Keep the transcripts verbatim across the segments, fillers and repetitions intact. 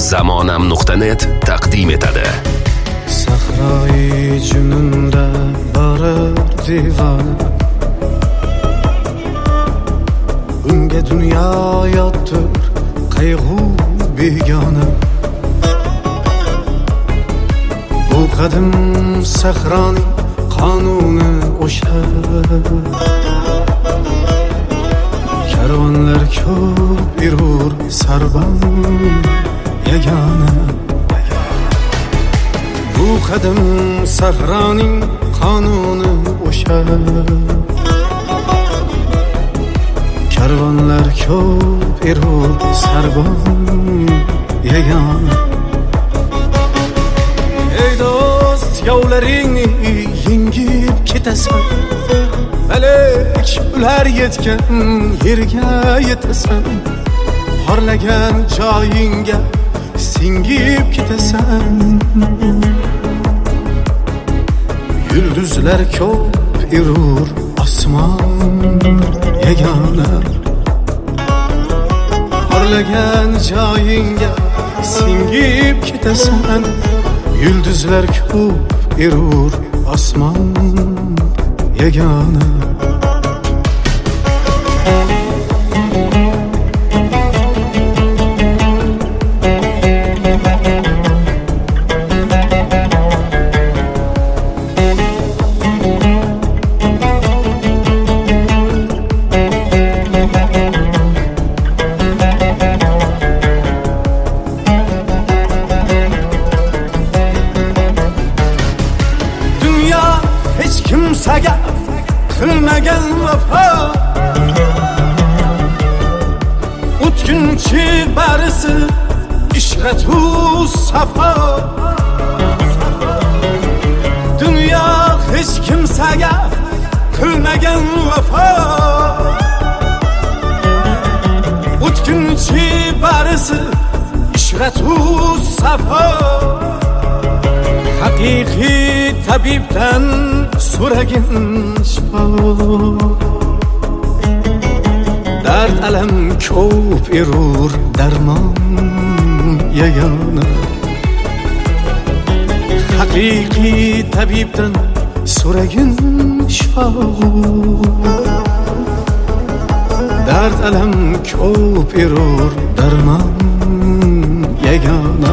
zamonam nuqta net taqdim etadi. Sahroyi jununda borar divona, unga dunyo yotdir qayg'u begona. Bu qadim sahroning qonuni o'sha, karvonlar ko'p yurur sarbon yagona. Bu qadim sahroning qonuni o'sha, karvonlar ko'p yurur sarbon yagona. Ey do'st, yovlaringni yengib ketasan, balek ular yetgan yerga yetasan. Porlagan joyingga singib ketasan. Yulduzlar ko'p yurur osmon yagona. Porlagan joyingga singib ketasan. Yulduzlar ko'p yurur osmon yagona. Kimsaga qilmagan vafo, o'tkinchi barisi ishratu safo. Dunyo hech kimsaga qilmagan vafo, o'tkinchi barisi ishratu safo. Haqiqiy tabibdan so'ragin shifo, dard alam ko'p erur darmon yagona. Haqiqiy tabibdan so'ragin shifo, dard alam ko'p erur darmon yagona.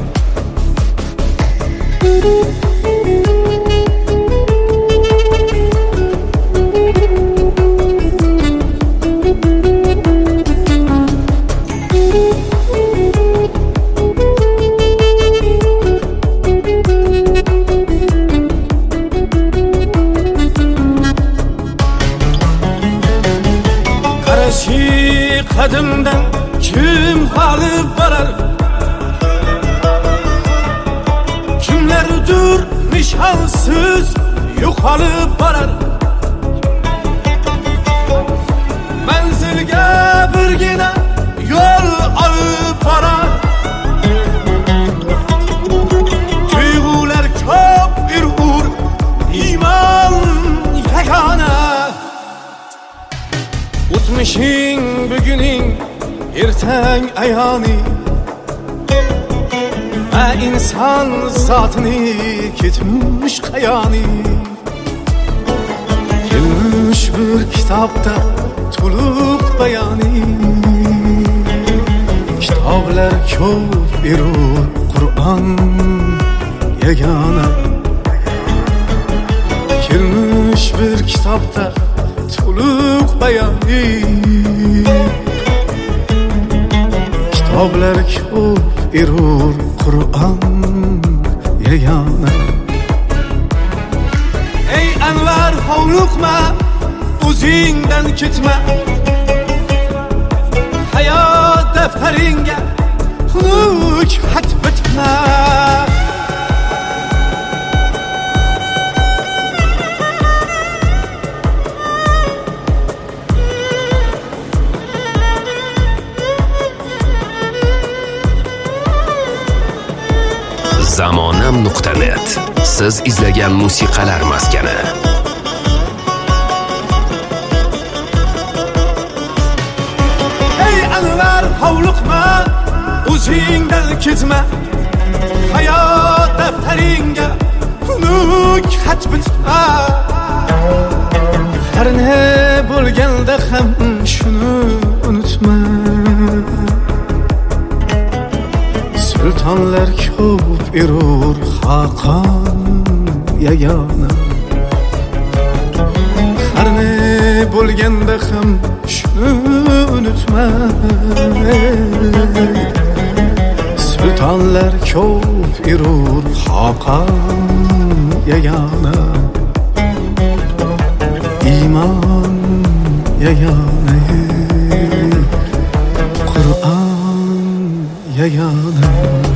Qarashi qadimdan kim g'olib borar, kimlardir nishonsiz yo'qolib borar. Manzilga birgina yo'l olib borar. Tuyg'ular ko'p yurur, iymon yagona. O'tmishing buguning ertang ayoni, va inson zotini ketmish qayoni. Kelmish bir kitobda to'liq bayoni, kitoblar ko'p yurur Qur'on yagona. Kelmish bir kitobda to'liq bayoni, kitoblar ko'p yurur Qur'on yagona. Ey anvar hovliqma, o'zingdan ketma, hayot daftaringga xunuk xat bitma. zamonam nuqta net. Siz izlagan musiqalar maskani. Ey anvar hovliqma, o'zingdan ketma hayot daftaringga xunuk xat bitma har ne bo'lganda ham shuni unutma sultonlar ko'p erur xaqon yagona har ne bo'lganda ham shuni unutma sultonlar ko'p erur xaqon yagona iymon yagona Qur'on yagona